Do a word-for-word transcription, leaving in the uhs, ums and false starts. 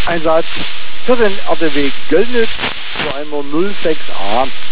Einsatz für den R T W Göllnitz zu einer null sechs a.